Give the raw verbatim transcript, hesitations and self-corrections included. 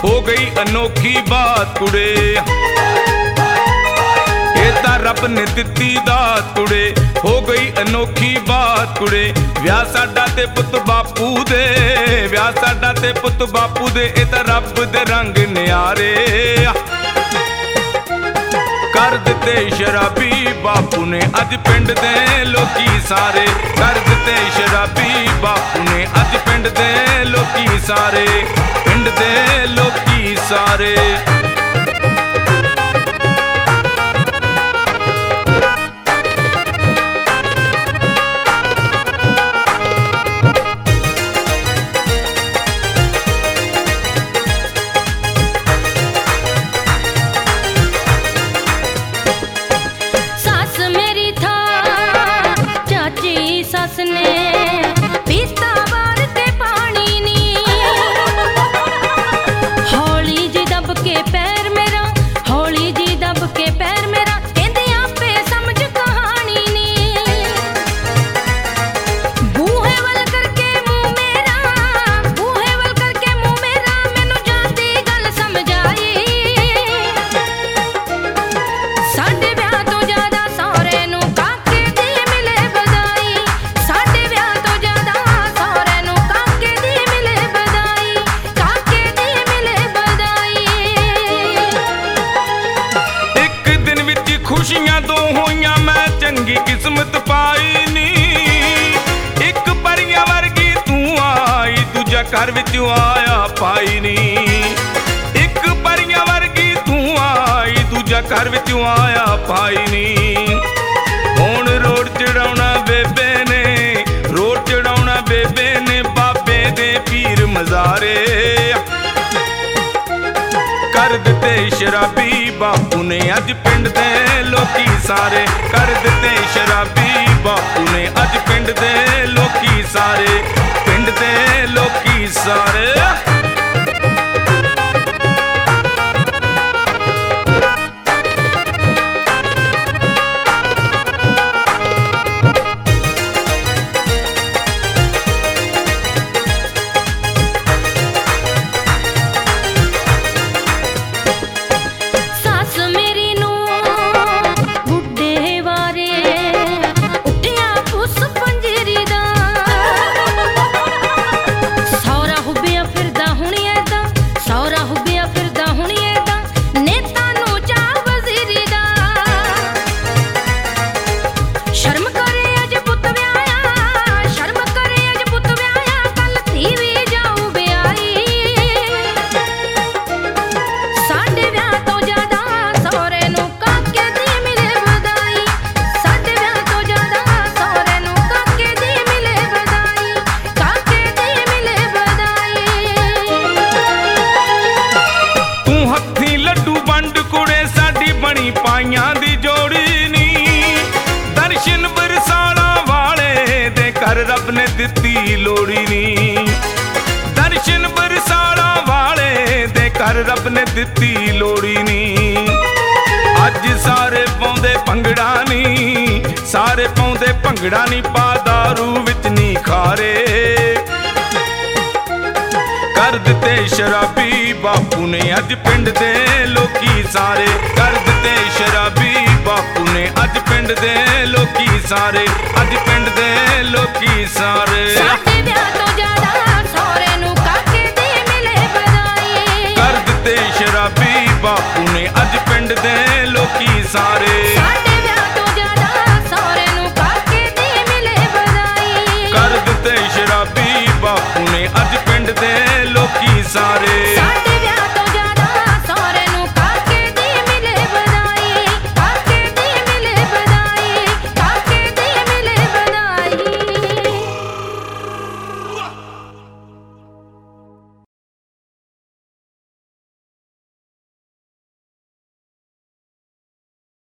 हो गई अनोखी बात कुड़े, ये तां रब ने दित्ती दात कुड़े। हो गई अनोखी बात कुड़े, विआह साडा ते पुत बापू दे, विआह साडा ते पुत बापू दे, ये तां रब दे रंग न्यारे। कर दिते शराबी बापू ने अज पिंड दे लोकी सारे, कर दिते शराबी बापू ने अज पिंड दे लोकी सारे, पिंड दे लोकी सारे। सस ने पीता बार के पानी नी, हौली जी दब के पैर मेरा, हौली जी दब के पैर मेरा, कहंदे आपे समझ कहानी नी। बूहे वल करके मुंह मेरा, बूहे वल करके मुंह मेरा, मैनू जाती गल समझ आई। साडे ब्याह तो ज्यादा सौरे नू काके दी मिले बधाई, साडे ब्याह तो ज्यादा सौरे नू काके दी मिले बधाई, काके दी मिले बधाई। एक दिन विच खुशियां दो होइयां, मैं चंगी किस्मत पाई नी। एक परियां वर्गी तू आई, दूजा घर विच आया पाई नी। एक परियां वर्गी तू आई, दूजा घर विच आया पाई नी। हुण रोड चढ़ाउणा बेबे ने, रोड चढ़ाउणा बेबे ने, बाबे दे पीर मज़ारे। कर दिते शराबी बापू ने अज पिंड दे लोकी सारे, कर दिते शराबी बापू ने अज पिंड दे लोकी सारे, पिंड दे लोकी सारे। सस मेरी नू बुड्ढे वारे उठिया पुस पंजरी दा, सौरा हुबिया फिरदा हुणी ऐदा, सौरा हुबिया फिरदा हुणी ऐदा, नेता नू चा वजीरी दा। शर्म करे अज पुत व्याया, शर्म करे अज पुत व्याया, कल धी वी जाऊ ब्याई। साडे ब्याह तो ज्यादा सौरे नू काके दी मिले बधाई, साडे ब्याह तो ज्यादा सौरे नू काके दी मिले बधाई, काके दी मिले बधाई। तू हत्थी लड्डू वंड कुड़े, साडी बनी पाइयां दी जोड़ी नी। दर्शन बरसाना वाले दे घर रब ने दित्ती लोड़ी नी। दर्शन बरसाना वाले दे घर रब ने दित्ती लोड़ी नी। अज सारे पाउंदे भंगड़ा नी, सारे पाउंदे भंगड़ा नी, पा दारू विच नी खारे। कर दिते शराबी बापू ने अज पिंड दे लोकी सारे, कर दिते शराबी बापू ने अज पिंड दे लोकी सारे, अज पिंड दे लोकी सारे। साडे ब्याह तो ज्यादा सौरे नू काके दी मिले बधाई, कर दिते शराबी बापू ने अज पिंड दे लोकी सारे।